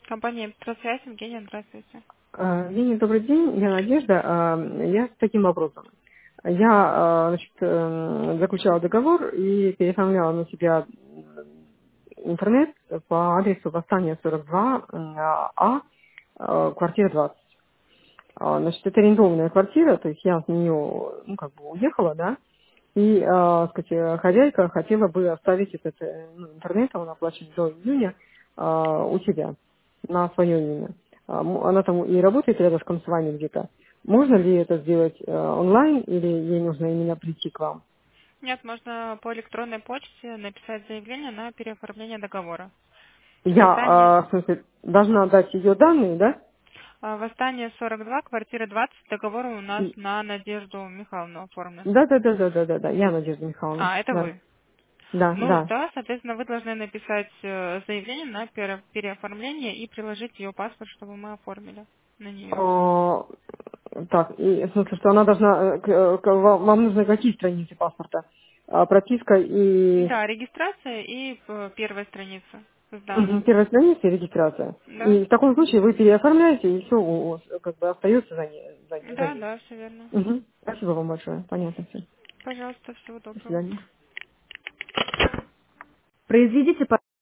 Компания «Электросвязь», Евгения, здравствуйте. Евгений, добрый день, я Надежда. Я с таким вопросом. Я, значит, заключала договор и переоформляла на себя интернет по адресу Восстания 42 квартира 20. Значит, это арендованная квартира, то есть я с нее, уехала, да, и, сказать, хозяйка хотела бы оставить этот интернет, он оплачен до июня, у себя на свое имя. Она там и работает рядышком с вами где-то. Можно ли это сделать онлайн или ей нужно именно прийти к вам? Нет, можно по электронной почте написать заявление на переоформление договора. Восстание, Я, в смысле, должна дать ее данные, да? Восстание 42, квартира 20, договор у нас И- на Надежду Михайловну оформлен. Да, да, да, да, да, да, да, я Надежда Михайловна. А, это Да, вы. да, Ну, да. да, соответственно, вы должны написать заявление на переоформление и приложить ее паспорт, чтобы мы оформили на нее. А, Так, и в смысле, что она должна, вам нужны какие страницы паспорта? Прописка и Да, регистрация и первая страница с мгм, данными. первая страница и регистрация. Да? И в таком случае вы переоформляете, и все как бы остается за Да, ней. да, все верно. Мгм. Спасибо вам большое. Понятно все. Пожалуйста, всего До доброго. свидания. Произведите